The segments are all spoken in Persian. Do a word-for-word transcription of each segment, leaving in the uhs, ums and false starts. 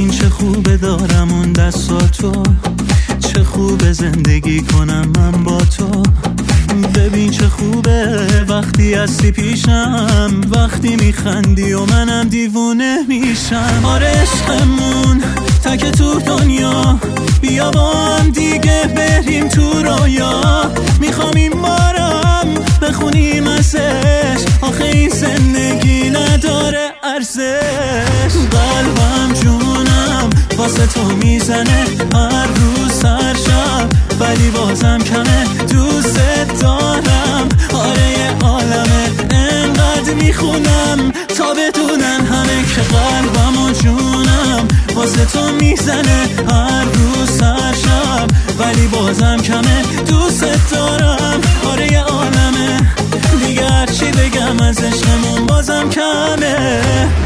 ببین چه خوبه دارم اون دستاتو، چه خوبه زندگی کنم من با تو. ببین چه خوبه وقتی هستی پیشم، وقتی میخندی و منم دیوونه میشم. آره عشقمون تک تو دنیا، بیا با هم دیگه بریم تو رویا. میخوام این بارم بخونیم ازش، آخه این زندگی نداره ارزش. قلبم جونم واسه تو میزنه هر روز هر شب، ولی بازم کمه دوست دارم. آره یه عالمه انقدر میخونم تا بدونن همه که قلبم و جونم واسه تو میزنه هر روز هر شب، ولی بازم کمه دوست دارم. آره یه عالمه دیگه هرچی بگم از عشقمون بازم کمه.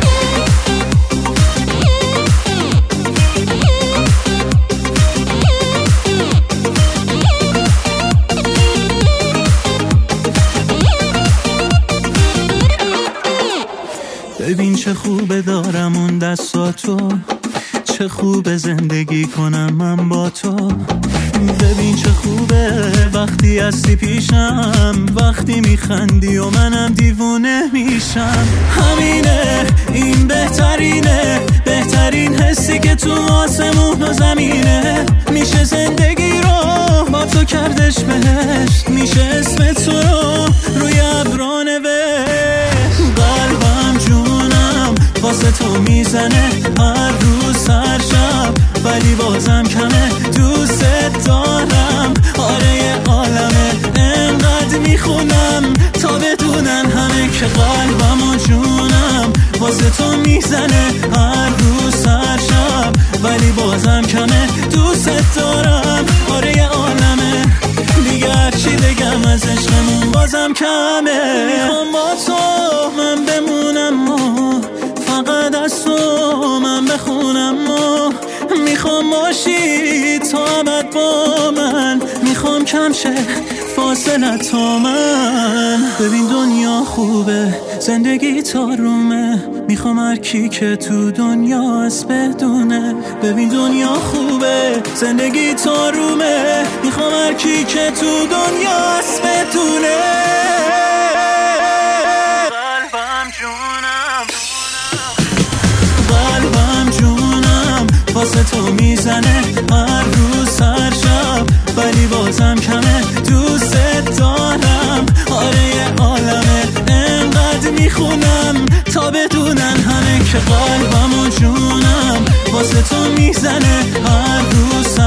ببین چه خوبه دارم اون دستاتو، چه خوبه زندگی کنم من با تو. ببین چه خوبه وقتی هستی پیشم، وقتی میخندی و منم دیوونه میشم. همینه این بهترینه، بهترین حسی که تو آسمون و زمینه. میشه زندگی رو با تو کردش بهشت، میشه اسم تو رو روی ابرا نوشت. قلبم جونم واسه تو میزنه هر روز هر شب، ولی بازم کمه دوست دارم. آره یه عالمه انقدر میخونم تا بدونن همه که قلبم و جونم واسه تو میزنه هر روز هر شب، ولی بازم کمه دوست دارم. آره یه عالمه دیگه هرچی بگم از عشقمون بازم کمه. میخوام با تو من بمونم و فقط از تو من بخونم و میخوام باشی تا ابد با من، میخوام کم شه فاصله تا من. ببین دنیا خوبه زندگی تارومه، میخوام هر کی که تو دنیا از بدونه. ببین دنیا خوبه زندگی تارومه، میخوام هر کی که تو دنیا از بدونه. قلبم جونم قلبم جونم واسه تو میزنه هر روز هر شب، ولی بازم کمه دوست دارم. آره یه عالمه انقدر میخونم تا بدونن همه که قلبم و جونم واسه تو میزنه هر روز